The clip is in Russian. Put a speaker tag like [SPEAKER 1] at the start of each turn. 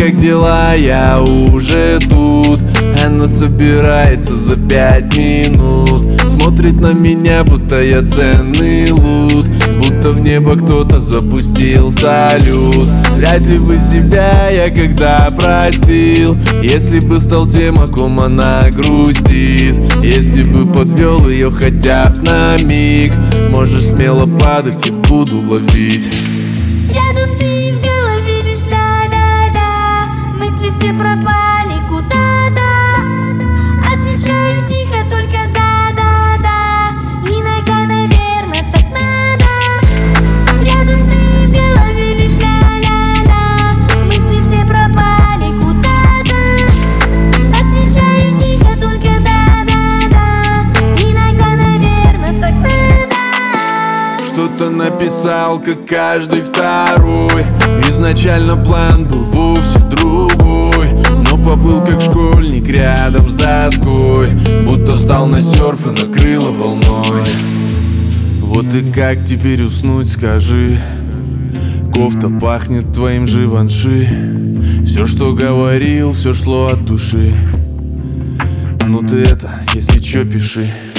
[SPEAKER 1] как дела, я уже тут. Она собирается за 5 минут. Смотрит на меня, будто я ценный лут, будто в небо кто-то запустил салют. Вряд ли бы себя я когда простил, если бы стал тем, о ком она грустит. Если бы подвел ее хотя бы на миг, можешь смело падать, я буду ловить.
[SPEAKER 2] Рядом ты, в голове лишь ля-ля-ля. Мысли все пропали куда-то. Отвечаю тихо, только да-да-да. Иногда, наверное, так надо. Рядом ты, в голове лишь ля-ля-ля. Мысли все пропали куда-то. Отвечаю тихо, только да-да-да. Иногда, наверное, так надо.
[SPEAKER 1] Что-то написал, как каждый второй. Изначально план был вовсе другой, но поплыл как школьник рядом с доской, будто встал на серф и накрыло волной. Вот и как теперь уснуть, скажи? Кофта пахнет твоим Живанши. Все, что говорил, все шло от души. Ну ты это, если чё, пиши.